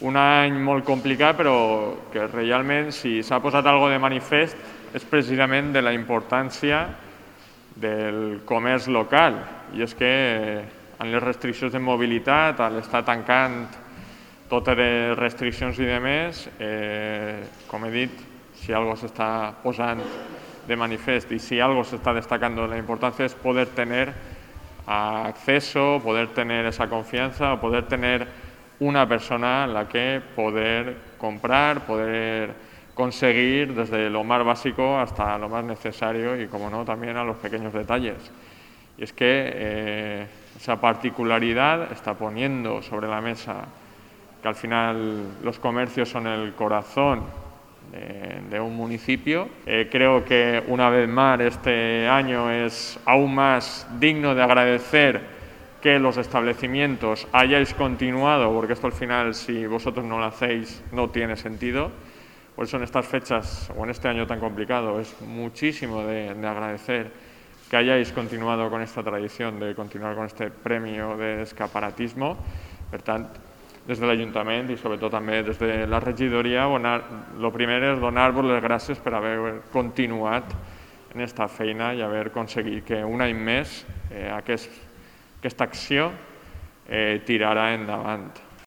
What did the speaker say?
un any molt complicat, però que realment, si s'ha posat algo de manifest, és precisament de la importància del comerç local. I és que en les restriccions de mobilitat, a l'estar tancant totes les restriccions i demés, com he dit, si algo s'està posant de manifest y si algo se está destacando, la importancia es poder tener acceso, poder tener esa confianza, poder tener una persona en la que poder comprar, poder conseguir desde lo más básico hasta lo más necesario y, como no, también a los pequeños detalles. Y es que esa particularidad está poniendo sobre la mesa que al final los comercios son el corazón de un municipio. Creo que una vez más este año es aún más digno de agradecer que los establecimientos hayáis continuado, porque esto al final, si vosotros no lo hacéis, no tiene sentido. Por eso en estas fechas o en este año tan complicado es muchísimo de agradecer que hayáis continuado con esta tradición de continuar con este premio de escaparatismo. Per tant, des de l'Ajuntament i sobretot també des de la regidoria, el primer és donar-vos les gràcies per haver continuat en aquesta feina i haver aconseguit que un any més aquesta acció tirarà endavant.